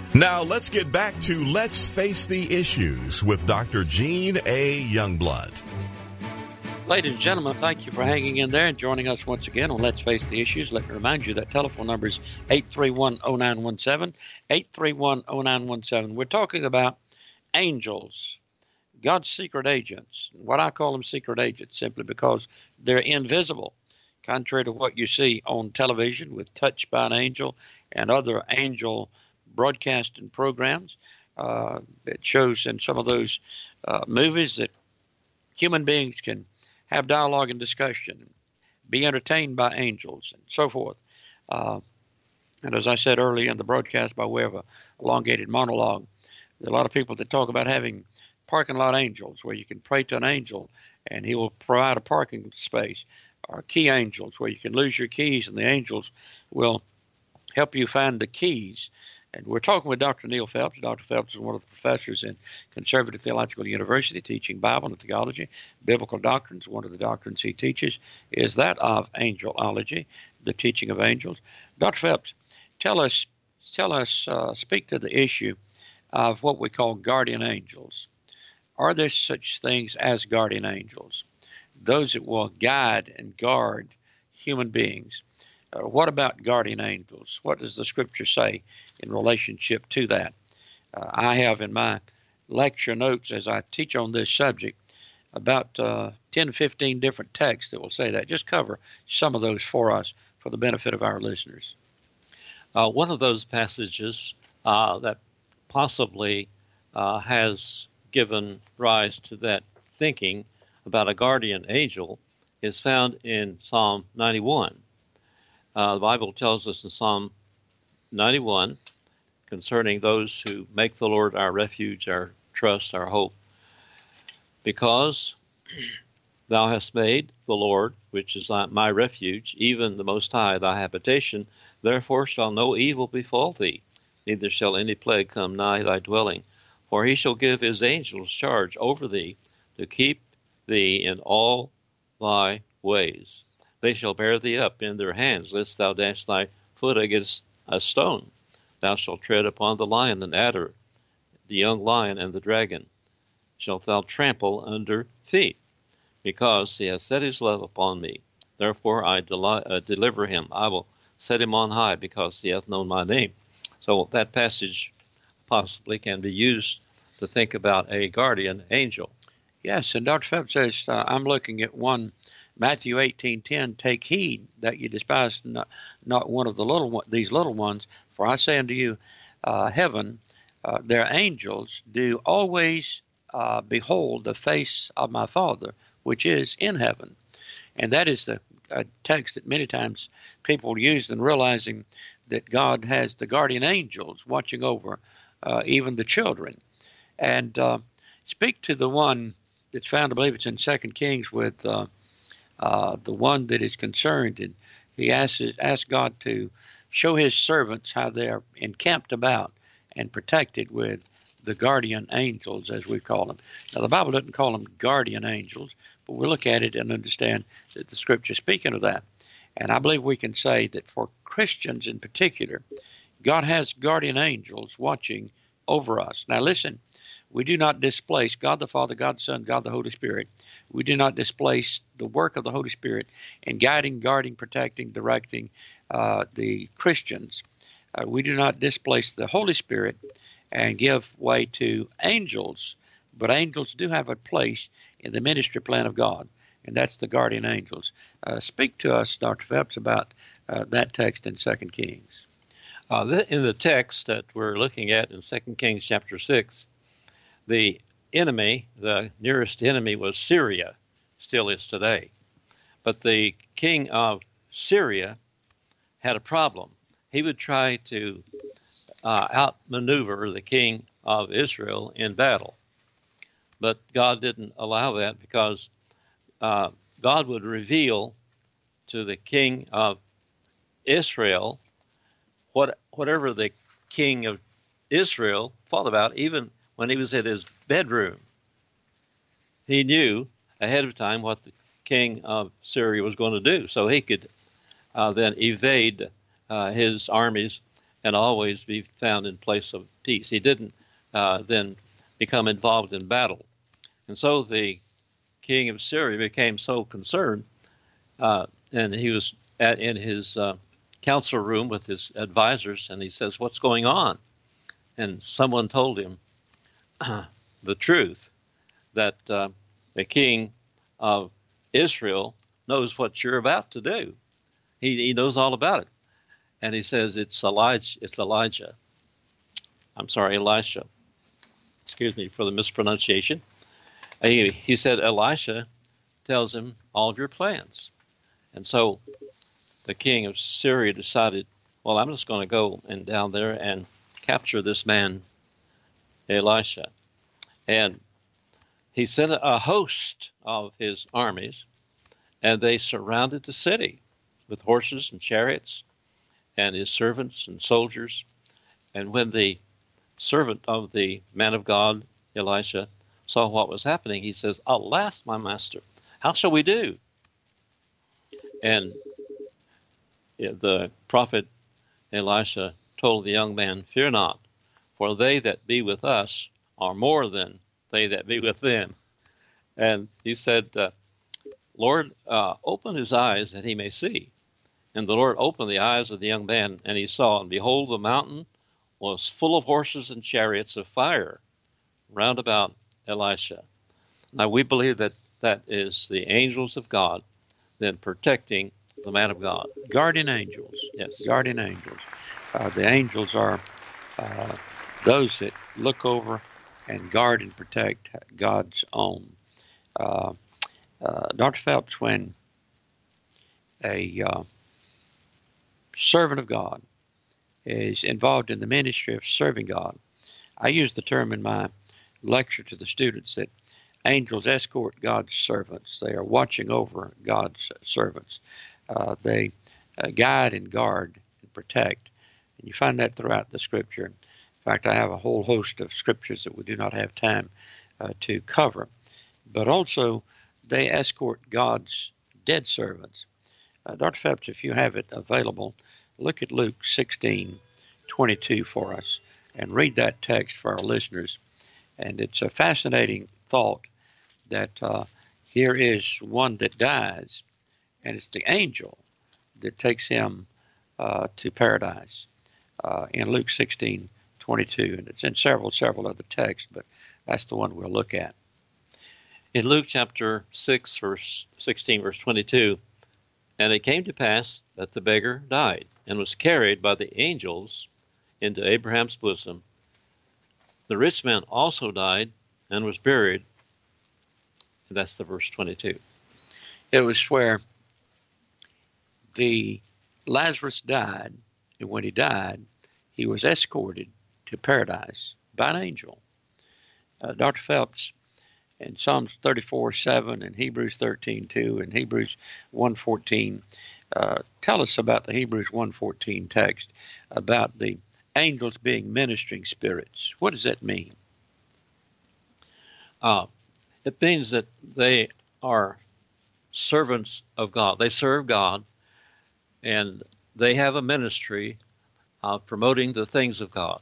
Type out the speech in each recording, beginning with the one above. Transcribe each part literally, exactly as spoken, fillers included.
Now let's get back to Let's Face the Issues with Doctor Gene A. Youngblood. Ladies and gentlemen, thank you for hanging in there and joining us once again on Let's Face the Issues. Let me remind you that telephone number is eight three one, oh nine one seven, eight three one, oh nine one seven. We're talking about angels, God's secret agents. What I call them secret agents simply because they're invisible, contrary to what you see on television with Touched by an Angel and other angel broadcasting programs. Uh, it shows in some of those uh, movies that human beings can have dialogue and discussion, be entertained by angels, and so forth. Uh, and as I said earlier in the broadcast, by way of a elongated monologue, there are a lot of people that talk about having parking lot angels, where you can pray to an angel and he will provide a parking space, or key angels, where you can lose your keys and the angels will help you find the keys. And we're talking with Doctor Neil Phelps. Doctor Phelps is one of the professors in Conservative Theological University teaching Bible and theology. Biblical doctrines, one of the doctrines he teaches is that of angelology, the teaching of angels. Doctor Phelps, tell us, tell us, uh, speak to the issue of what we call guardian angels. Are there such things as guardian angels, those that will guide and guard human beings? Uh, what about guardian angels? What does the Scripture say in relationship to that? Uh, I have in my lecture notes, as I teach on this subject, about uh, ten, fifteen different texts that will say that. Just cover some of those for us for the benefit of our listeners. Uh, one of those passages uh, that possibly uh, has given rise to that thinking about a guardian angel is found in Psalm ninety-one. Uh, the Bible tells us in Psalm ninety-one concerning those who make the Lord our refuge, our trust, our hope. Because thou hast made the Lord, which is thy, my refuge, even the Most High, thy habitation, therefore shall no evil befall thee, neither shall any plague come nigh thy dwelling. For he shall give his angels charge over thee, to keep thee in all thy ways. They shall bear thee up in their hands, lest thou dash thy foot against a stone. Thou shalt tread upon the lion and adder, the young lion and the dragon shalt thou trample under feet, because he hath set his love upon me. Therefore I deli- uh, deliver him. I will set him on high, because he hath known my name. So that passage possibly can be used to think about a guardian angel. Yes, and Doctor Phelps says, uh, I'm looking at one, Matthew eighteen ten, take heed that you despise not, not one of the little one, these little ones, for I say unto you, uh, heaven, uh, their angels do always uh, behold the face of my Father, which is in heaven. And that is the uh, text that many times people use in realizing that God has the guardian angels watching over uh, even the children. And uh, speak to the one that's found, I believe it's in Second Kings, with uh, uh, the one that is concerned, and he asks, asks God to show his servants how they are encamped about and protected with the guardian angels, as we call them. Now, the Bible doesn't call them guardian angels, but we look at it and understand that the Scripture is speaking of that. And I believe we can say that for Christians in particular, God has guardian angels watching over us. Now, listen. We do not displace God the Father, God the Son, God the Holy Spirit. We do not displace the work of the Holy Spirit in guiding, guarding, protecting, directing uh, the Christians. Uh, we do not displace the Holy Spirit and give way to angels, but angels do have a place in the ministry plan of God, and that's the guardian angels. Uh, speak to us, Doctor Phelps, about uh, that text in Second Kings. Uh, th- in the text that we're looking at in Second Kings chapter six, the enemy, the nearest enemy, was Syria, still is today. But the king of Syria had a problem. He would try to uh, outmaneuver the king of Israel in battle. But God didn't allow that, because uh, God would reveal to the king of Israel what whatever the king of Israel thought about, even when he was in his bedroom. He knew ahead of time what the king of Syria was going to do, so he could uh, then evade uh, his armies and always be found in place of peace. He didn't uh, then become involved in battle. And so the king of Syria became so concerned, uh, and he was at, in his uh, council room with his advisors, and he says, "What's going on?" And someone told him uh, the truth, that uh, the king of Israel knows what you're about to do. He, he knows all about it. And he says, it's Elijah. It's Elijah. I'm sorry, Elisha. Excuse me for the mispronunciation. He, he said, Elisha tells him all of your plans. And so the king of Syria decided, well, I'm just going to go and down there and capture this man, Elisha. And he sent a host of his armies, and they surrounded the city with horses and chariots and his servants and soldiers. And when the servant of the man of God, Elisha, saw what was happening, he says, "Alas, my master, how shall we do?" And the prophet Elisha told the young man, "Fear not, for they that be with us are more than they that be with them." And he said, uh, Lord, uh, open his eyes that he may see. And the Lord opened the eyes of the young man, and he saw, and behold, the mountain was full of horses and chariots of fire round about Elisha. Now, we believe that that is the angels of God then protecting the man of God. Guardian angels. Yes. Guardian angels. Uh, the angels are uh, those that look over and guard and protect God's own. Uh, uh, Doctor Phelps, when a uh, servant of God is involved in the ministry of serving God, I use the term in my lecture to the students that angels escort God's servants. They are watching over God's servants. Uh, they uh, guide and guard and protect. And you find that throughout the Scripture. In fact, I have a whole host of scriptures that we do not have time uh, to cover. But also, they escort God's dead servants. Uh, Doctor Phelps, if you have it available, look at Luke sixteen twenty-two for us and read that text for our listeners. And it's a fascinating thought that uh, here is one that dies, and it's the angel that takes him uh, to paradise uh, in Luke sixteen twenty-two. And it's in several, several other texts, but that's the one we'll look at. In Luke chapter six, verse sixteen, verse twenty-two, and it came to pass that the beggar died and was carried by the angels into Abraham's bosom. The rich man also died and was buried. And that's the verse twenty-two. It was where the Lazarus died, and when he died, he was escorted to paradise by an angel. Uh, Doctor Phelps, in Psalms thirty-four seven and Hebrews thirteen two and Hebrews one fourteen, uh, tell us about the Hebrews one fourteen text about the angels being ministering spirits. What does that mean? Uh, it means that they are servants of God. They serve God, and they have a ministry of promoting the things of God.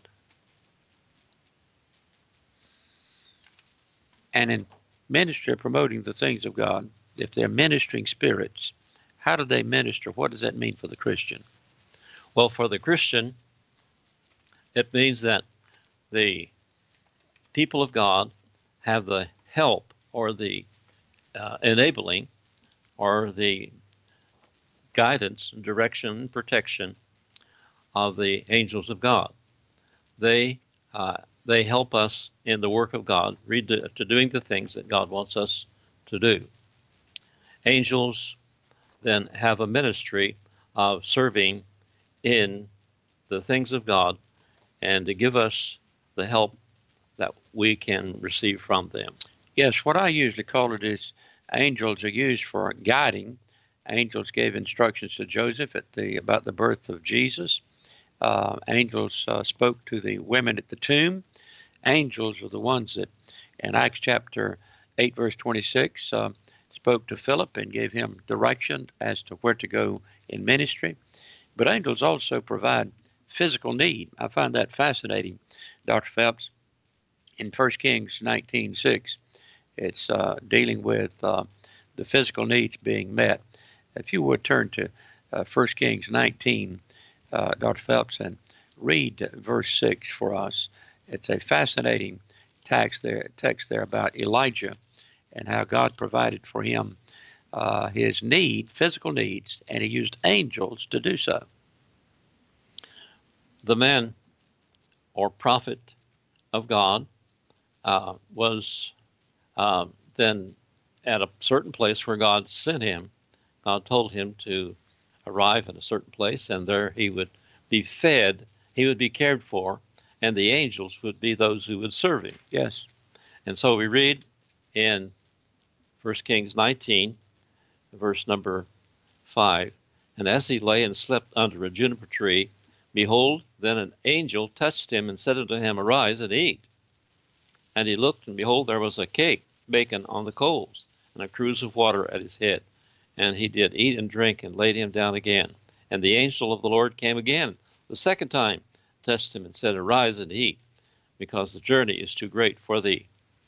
And in ministry of promoting the things of God, if they're ministering spirits, how do they minister? What does that mean for the Christian? Well, for the Christian, it means that the people of God have the help or the uh, enabling or the guidance and direction and protection of the angels of God. They uh, they help us in the work of God, read to, to doing the things that God wants us to do. Angels then have a ministry of serving in the things of God and to give us the help that we can receive from them. Yes, what I usually call it is angels are used for guiding. Angels gave instructions to Joseph at the about the birth of Jesus. Uh, angels uh, spoke to the women at the tomb. Angels are the ones that, in Acts chapter eight, verse twenty-six, uh, spoke to Philip and gave him direction as to where to go in ministry. But angels also provide physical need. I find that fascinating, Doctor Phelps. In First Kings nineteen six, it's uh, dealing with uh, the physical needs being met. If you would turn to uh, First Kings nineteen, uh, Doctor Phelps, and read verse six for us. It's a fascinating text there, text there about Elijah and how God provided for him uh, his need, physical needs, and he used angels to do so. The man or prophet of God uh, was uh, then at a certain place where God sent him. God told him to arrive at a certain place, and there he would be fed, he would be cared for, and the angels would be those who would serve him. Yes. And so we read in First Kings nineteen, verse number five, and as he lay and slept under a juniper tree, behold, then an angel touched him and said unto him, Arise and eat. And he looked, and behold, there was a cake baken on the coals, and a cruse of water at his head. And he did eat and drink, and laid him down again. And the angel of the Lord came again, the second time, touched him, and said, Arise and eat, because the journey is too great for thee.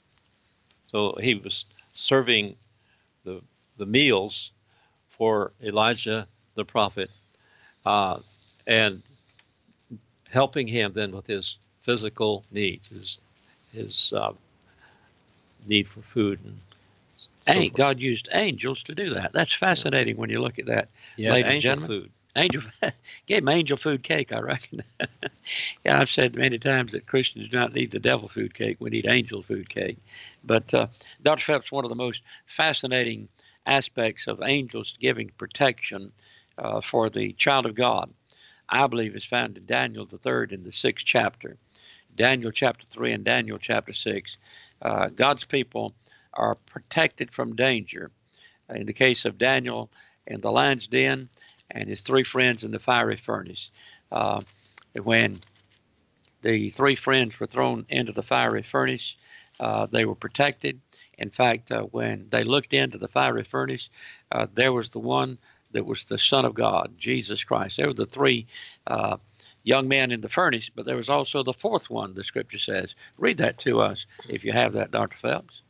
So he was serving the the meals for Elijah the prophet, uh, and helping him then with his physical needs, his his uh, need for food. And so Hey, God used angels to do that. That's fascinating when you look at that, yeah, ladies and angel gentlemen. food. Angel gave him angel food cake, I reckon. Yeah, I've said many times that Christians do not need the devil food cake. We need angel food cake. But uh, Doctor Phelps, one of the most fascinating aspects of angels giving protection uh, for the child of God, I believe, is found in Daniel the third in the sixth chapter. Daniel chapter three and Daniel chapter six. Uh, God's people are protected from danger. In the case of Daniel in the lion's den, and his three friends in the fiery furnace. Uh, when the three friends were thrown into the fiery furnace, uh, they were protected. In fact, uh, when they looked into the fiery furnace, uh, there was the one that was the Son of God, Jesus Christ. There were the three uh, young men in the furnace, but there was also the fourth one, the Scripture says. Read that to us, if you have that, Doctor Phelps.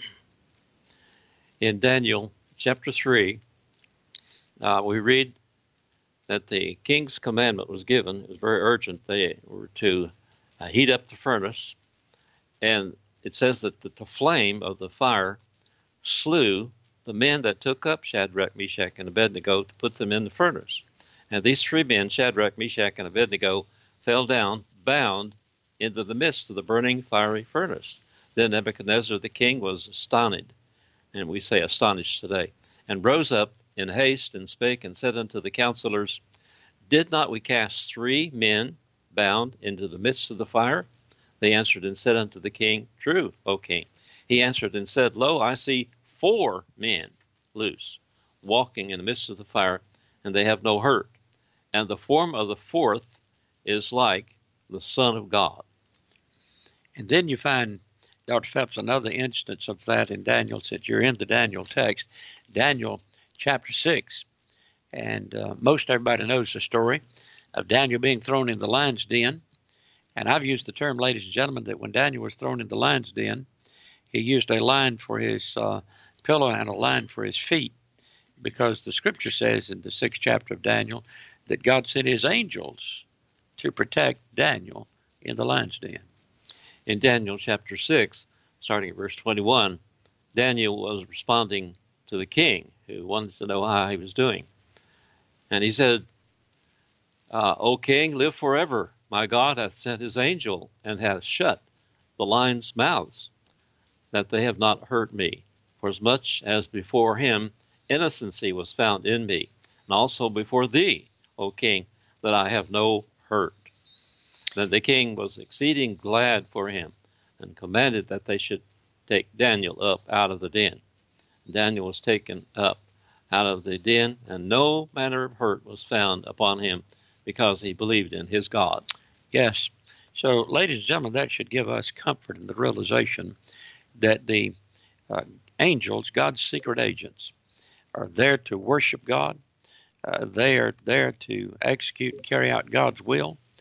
In Daniel chapter three, uh, we read that the king's commandment was given. It was very urgent. They were to uh, heat up the furnace, and it says that the, the flame of the fire slew the men that took up Shadrach, Meshach, and Abednego to put them in the furnace. And these three men, Shadrach, Meshach, and Abednego, fell down, bound, into the midst of the burning fiery furnace. Then Nebuchadnezzar the king was astonished, and we say astonished today, and rose up in haste, and spake, and said unto the counselors, Did not we cast three men bound into the midst of the fire? They answered and said unto the king, True, O king. He answered and said, Lo, I see four men loose, walking in the midst of the fire, and they have no hurt. And the form of the fourth is like the Son of God. And then you find, Doctor Phelps, another instance of that in Daniel, since you're in the Daniel text. Daniel chapter six, and uh, most everybody knows the story of Daniel being thrown in the lion's den. And I've used the term, ladies and gentlemen, that when Daniel was thrown in the lion's den, he used a lion for his uh, pillow and a lion for his feet, because the Scripture says in the sixth chapter of Daniel that God sent his angels to protect Daniel in the lion's den. In Daniel chapter six, starting at verse twenty-one, Daniel was responding to the king, who wanted to know how he was doing. And he said, uh, O king, live forever. My God hath sent his angel, and hath shut the lions' mouths, that they have not hurt me. For as much as before him innocency was found in me, and also before thee, O king, that I have no hurt. Then the king was exceeding glad for him, and commanded that they should take Daniel up out of the den. Daniel was taken up out of the den, and no manner of hurt was found upon him, because he believed in his God. Yes. So, ladies and gentlemen, that should give us comfort in the realization that the uh, angels, God's secret agents, are there to worship God. Uh, they are there to execute and carry out God's will.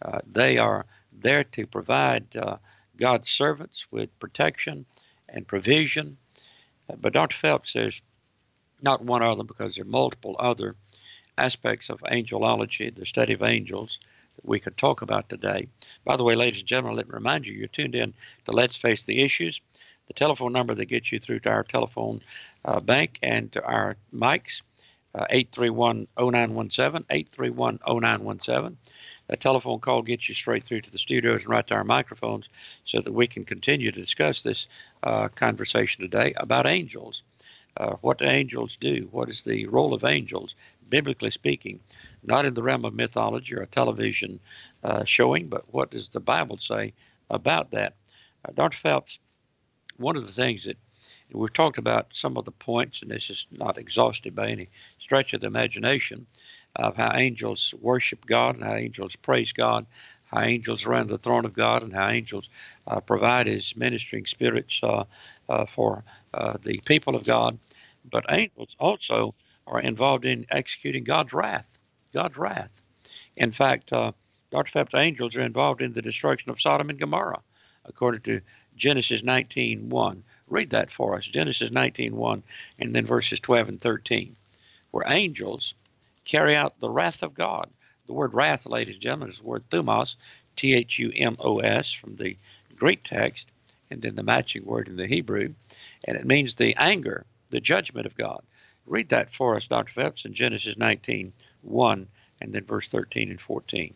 Uh, they are there to provide uh, God's servants with protection and provision. Uh, but Doctor Phelps says not one other, because there are multiple other aspects of angelology, the study of angels, that we could talk about today. By the way, ladies and gentlemen, let me remind you, you're tuned in to Let's Face the Issues. The telephone number that gets you through to our telephone uh, bank and to our mics, uh, eight three one, oh nine one seven, eight three one, oh nine one seven. That telephone call gets you straight through to the studios and right to our microphones so that we can continue to discuss this uh, conversation today about angels. Uh, what do angels do? What is the role of angels, biblically speaking? Not in the realm of mythology or a television uh, showing, but what does the Bible say about that? Uh, Doctor Phelps, one of the things that we've talked about, some of the points, and this is not exhausted by any stretch of the imagination, of how angels worship God and how angels praise God, how angels are around the throne of God, and how angels uh, provide his ministering spirits uh, uh, for uh, the people of God. But angels also are involved in executing God's wrath, God's wrath. In fact, uh, Doctor Phelps, angels are involved in the destruction of Sodom and Gomorrah, according to Genesis nineteen one. Read that for us, Genesis nineteen one, and then verses twelve and thirteen, where angels carry out the wrath of God. The word wrath, ladies and gentlemen, is the word thumos, T H U M O S, from the Greek text, and then the matching word in the Hebrew, and it means the anger, the judgment of God. Read that for us, Doctor Phelps, in Genesis nineteen one, and then verse thirteen and fourteen.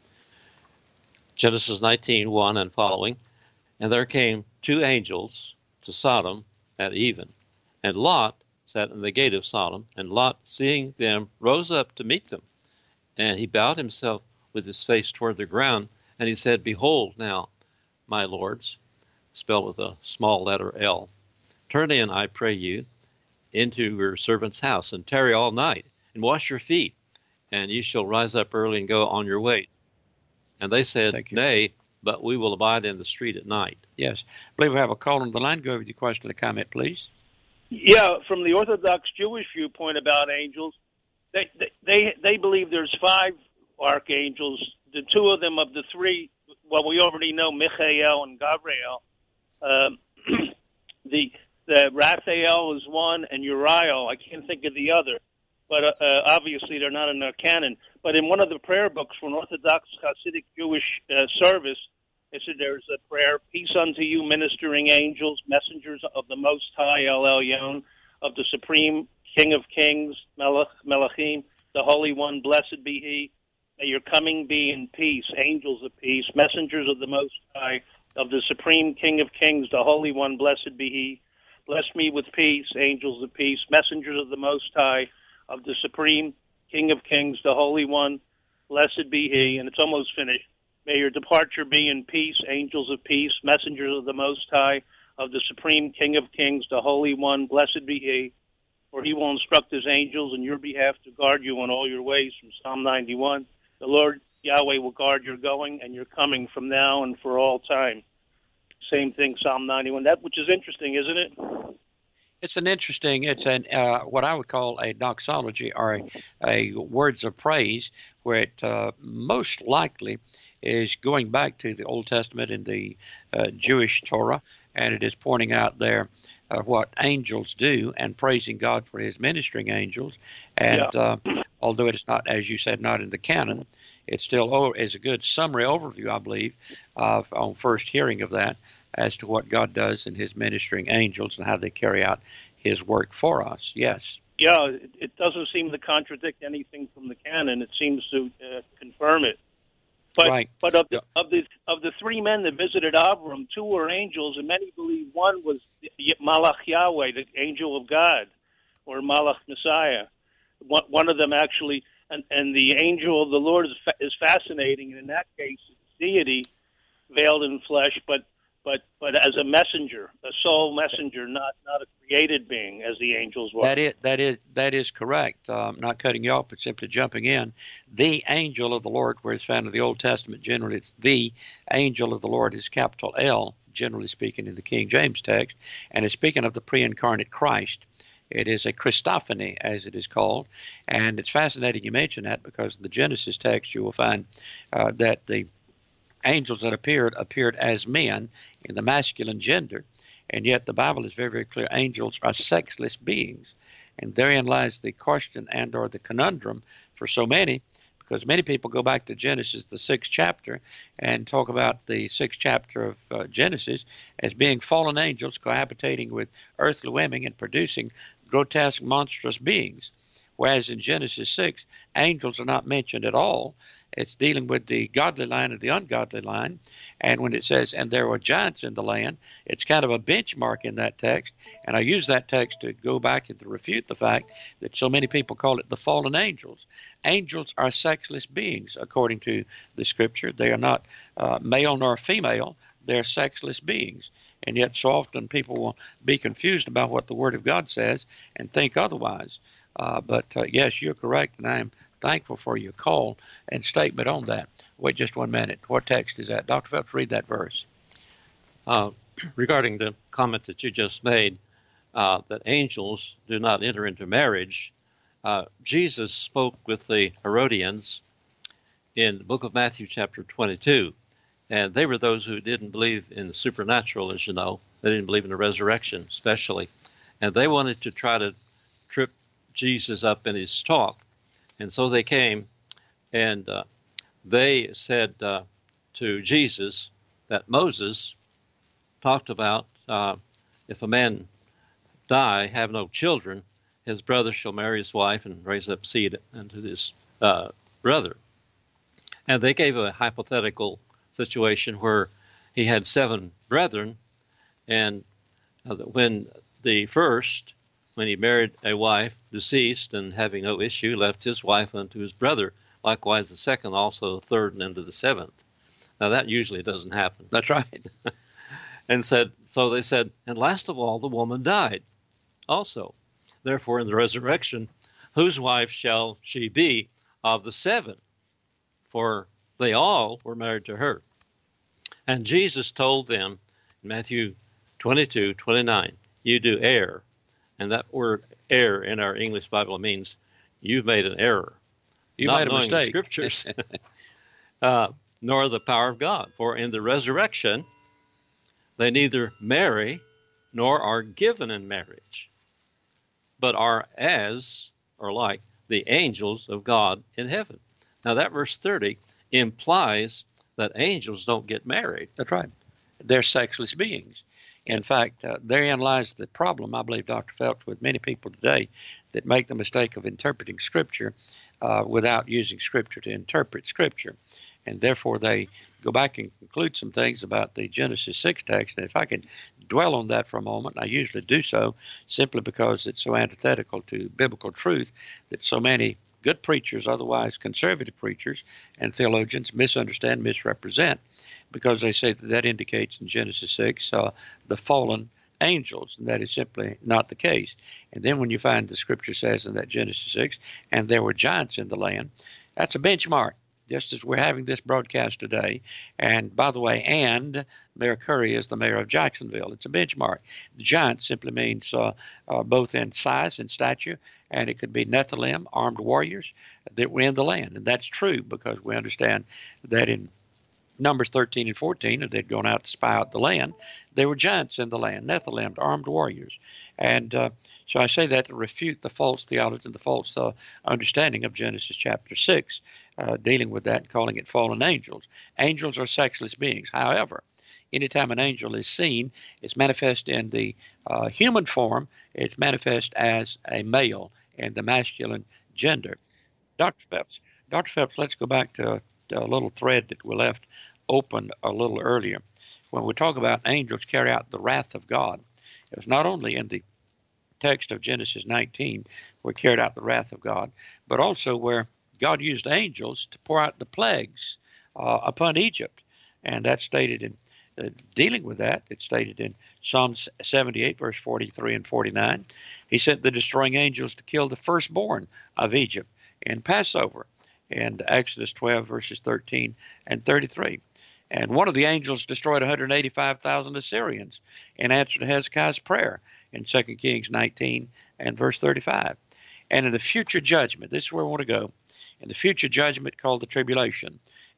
Genesis nineteen one and following. And there came two angels to Sodom at even, and Lot sat in the gate of Sodom, and Lot, seeing them, rose up to meet them. And he bowed himself with his face toward the ground, and he said, Behold now, my lords, spelled with a small letter L, turn in, I pray you, into your servant's house, and tarry all night, and wash your feet, and ye shall rise up early and go on your way. And they said, Nay, but we will abide in the street at night. Yes. I believe we have a call on the line. Go over with your question or comment, please. Yeah, from the Orthodox Jewish viewpoint about angels, they they they believe there's five archangels. The two of them of the three, well, we already know Michael and Gabriel. Um, the the Raphael is one, and Uriel, I can't think of the other. But uh, uh, obviously they're not in our canon. But in one of the prayer books for an Orthodox Hasidic Jewish uh, service, it said there's a prayer, Peace unto you, ministering angels, messengers of the Most High, El Elyon, of the Supreme King of Kings, Melech, Melechim, the Holy One, blessed be He. May your coming be in peace, angels of peace, messengers of the Most High, of the Supreme King of Kings, the Holy One, blessed be He. Bless me with peace, angels of peace, messengers of the Most High, of the Supreme King of Kings, the Holy One, blessed be He. And it's almost finished. May your departure be in peace, angels of peace, messengers of the Most High, of the Supreme King of Kings, the Holy One, blessed be He. For He will instruct His angels in your behalf to guard you in all your ways, from Psalm ninety-one. The Lord Yahweh will guard your going and your coming from now and for all time. Same thing, Psalm ninety-one. That which is interesting, isn't it? It's an interesting, it's an uh, what I would call a doxology, or a, a words of praise, where it uh, most likely is going back to the Old Testament and the uh, Jewish Torah, and it is pointing out there uh, what angels do and praising God for His ministering angels. And yeah. uh, although it is not, as you said, not in the canon, it still is a good summary overview, I believe, of on first hearing of that, as to what God does in His ministering angels and how they carry out His work for us. Yes. Yeah, it, it doesn't seem to contradict anything from the canon. It seems to uh, confirm it. But right. but of the, of the of the three men that visited Avram, two were angels, and many believe one was Malach Yahweh, the angel of God, or Malach Messiah. One, one of them actually, and, and the angel of the Lord is, fa- is fascinating. And in that case, it's deity veiled in flesh, but but but as a messenger, a soul messenger, not not a created being as the angels were. That is that is that is correct. Um, not cutting you off, but simply jumping in. The angel of the Lord, where it's found in the Old Testament, generally it's the angel of the Lord is capital L, generally speaking, in the King James text, and it's speaking of the pre-incarnate Christ. It is a Christophany, as it is called, and it's fascinating you mention that, because in the Genesis text you will find uh, that the angels that appeared appeared as men in the masculine gender, and yet the Bible is very, very clear. Angels are sexless beings, and therein lies the question and or the conundrum for so many, because many people go back to Genesis, the sixth chapter, and talk about the sixth chapter of uh, Genesis as being fallen angels cohabitating with earthly women and producing grotesque, monstrous beings. Whereas in Genesis six, angels are not mentioned at all. It's dealing with the godly line and the ungodly line. And when it says, and there were giants in the land, it's kind of a benchmark in that text. And I use that text to go back and to refute the fact that so many people call it the fallen angels. Angels are sexless beings, according to the Scripture. They are not uh, male nor female. They're sexless beings. And yet so often people will be confused about what the Word of God says and think otherwise. Uh, but, uh, yes, you're correct, and I am thankful for your call and statement on that. Wait just one minute. What text is that? Doctor Phelps, read that verse. Uh, regarding the comment that you just made, uh, that angels do not enter into marriage, uh, Jesus spoke with the Herodians in the book of Matthew chapter twenty-two, and they were those who didn't believe in the supernatural, as you know. They didn't believe in the resurrection, especially, and they wanted to try to trip Jesus up in his talk. And so they came, and uh, they said uh, to Jesus that Moses talked about uh, if a man die, have no children, his brother shall marry his wife and raise up seed unto his uh, brother. And they gave a hypothetical situation where he had seven brethren, and uh, when the first when he married a wife, deceased, and having no issue, left his wife unto his brother. Likewise, the second also, the third, and into the seventh. Now, that usually doesn't happen. That's right. and said, so they said, and last of all, the woman died also. Therefore, in the resurrection, whose wife shall she be of the seven? For they all were married to her. And Jesus told them in Matthew twenty-two, twenty-nine, you do err. And that word error in our English Bible means you've made an error. You not made a knowing mistake. The Scriptures, uh, nor the power of God. For in the resurrection, they neither marry nor are given in marriage, but are as, or like, the angels of God in heaven. Now that verse thirty implies that angels don't get married. That's right. They're sexless beings. In fact, uh, therein lies the problem, I believe, Doctor Phelps, with many people today that make the mistake of interpreting Scripture uh, without using Scripture to interpret Scripture. And therefore, they go back and conclude some things about the Genesis six text. And if I can dwell on that for a moment, I usually do so simply because it's so antithetical to biblical truth that so many good preachers, otherwise conservative preachers and theologians, misunderstand, misrepresent, because they say that that indicates in Genesis six uh, the fallen angels, and that is simply not the case. And then when you find the Scripture says in that Genesis six, and there were giants in the land, that's a benchmark, just as we're having this broadcast today. And by the way, and Mayor Curry is the mayor of Jacksonville. It's a benchmark. The giant simply means uh, uh, both in size and stature, and it could be Nephilim, armed warriors that were in the land. And that's true because we understand that in Numbers thirteen and fourteen, if they'd gone out to spy out the land, there were giants in the land, Nephilim, armed warriors. And uh, so I say that to refute the false theology and the false uh, understanding of Genesis chapter six, uh, dealing with that and calling it fallen angels. Angels are sexless beings. However, anytime an angel is seen, it's manifest in the uh, human form. It's manifest as a male in the masculine gender. Doctor Phelps, Doctor Phelps, let's go back to a little thread that we left open a little earlier. When we talk about angels carry out the wrath of God, it was not only in the text of Genesis nineteen where carried out the wrath of God, but also where God used angels to pour out the plagues uh, upon Egypt. And that's stated in, uh, dealing with that, it's stated in Psalm seventy-eight, verse forty-three and forty-nine. He sent the destroying angels to kill the firstborn of Egypt in Passover. And Exodus twelve, verses thirteen and thirty-three. And one of the angels destroyed one hundred eighty-five thousand Assyrians in answer to Hezekiah's prayer in Second Kings nineteen and verse thirty-five. And in the future judgment, this is where we want to go, in the future judgment called the tribulation,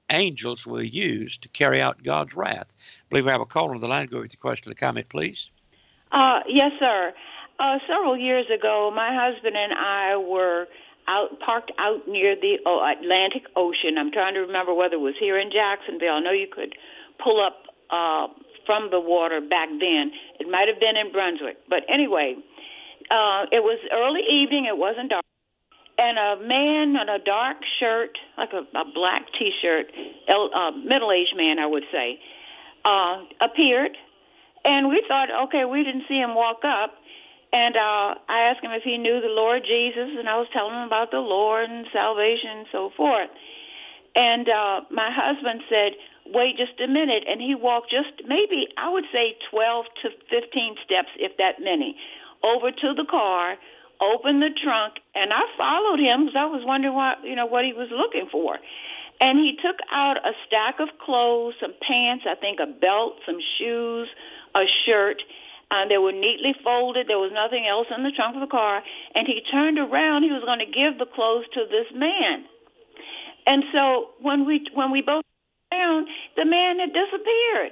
angels will use to carry out God's wrath. I believe we have a caller on the line. Go with your question or comment, please. Uh, yes, sir. Uh, several years ago, my husband and I were out parked out near the Atlantic Ocean. I'm trying to remember whether it was here in Jacksonville. I know you could pull up uh, from the water back then. It might have been in Brunswick. But anyway, uh, it was early evening. It wasn't dark. And a man in a dark shirt, like a, a black T-shirt, a middle-aged man, I would say, uh, appeared. And we thought, okay, we didn't see him walk up. And uh, I asked him if he knew the Lord Jesus, and I was telling him about the Lord and salvation and so forth. And uh, my husband said, wait just a minute. And he walked just maybe, I would say, twelve to fifteen steps, if that many, over to the car, opened the trunk, and I followed him because I was wondering what, you know, what he was looking for. And he took out a stack of clothes, some pants, I think a belt, some shoes, a shirt. Uh, they were neatly folded. There was nothing else in the trunk of the car. And he turned around. He was going to give the clothes to this man. And so when we when we both turned around, the man had disappeared.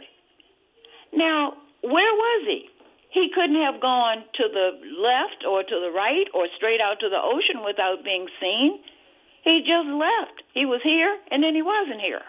Now, where was he? He couldn't have gone to the left or to the right or straight out to the ocean without being seen. He just left. He was here, and then he wasn't here.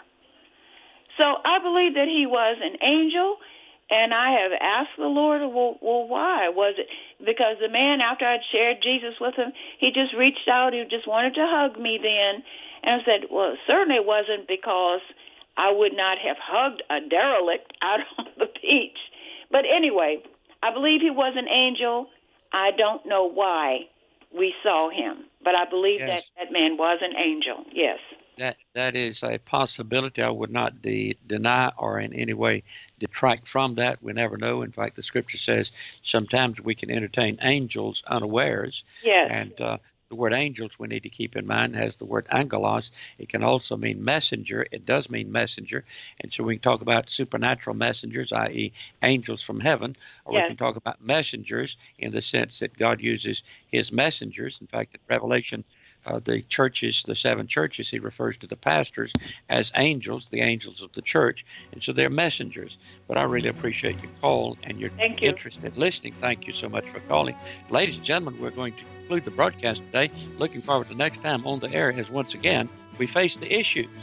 So I believe that he was an angel. And I have asked the Lord, well, well, why? Was it because the man, after I'd shared Jesus with him, he just reached out. He just wanted to hug me then. And I said, well, it certainly wasn't because I would not have hugged a derelict out on the beach. But anyway, I believe he was an angel. I don't know why we saw him, but I believe yes. that that man was an angel, yes. That that is a possibility. I would not de- deny or in any way detract from that. We never know. In fact, the Scripture says sometimes we can entertain angels unawares. Yes. And uh, the word angels we need to keep in mind has the word angelos. It can also mean messenger. It does mean messenger. And so we can talk about supernatural messengers, that is angels from heaven, or yes. we can talk about messengers in the sense that God uses his messengers. In fact, in Revelation, Uh, the churches, the seven churches, he refers to the pastors as angels, the angels of the church, and so they're messengers. But I really appreciate your call and your Thank you. interest in listening. Thank you so much for calling. Ladies and gentlemen, we're going to conclude the broadcast today. Looking forward to next time on the air as once again we face the issues.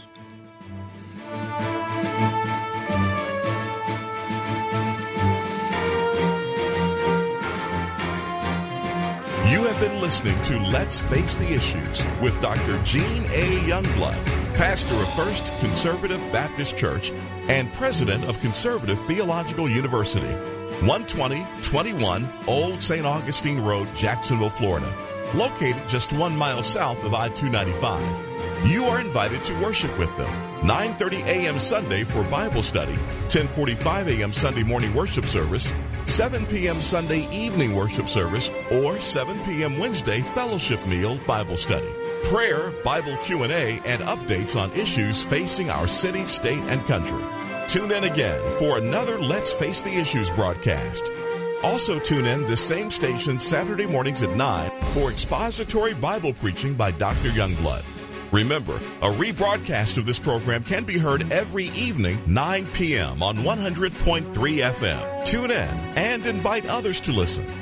You have been listening to Let's Face the Issues with Doctor Gene A. Youngblood, pastor of First Conservative Baptist Church and president of Conservative Theological University, one twenty twenty-one Old Saint Augustine Road, Jacksonville, Florida, located just one mile south of I two ninety-five. You are invited to worship with them, nine thirty a.m. Sunday for Bible study, ten forty-five a.m. Sunday morning worship service, seven p.m. Sunday evening worship service, or seven p.m. Wednesday fellowship meal Bible study. Prayer, Bible Q and A, and updates on issues facing our city, state, and country. Tune in again for another Let's Face the Issues broadcast. Also tune in this same station Saturday mornings at nine for expository Bible preaching by Doctor Youngblood. Remember, a rebroadcast of this program can be heard every evening, nine p.m. on one hundred point three F M. Tune in and invite others to listen.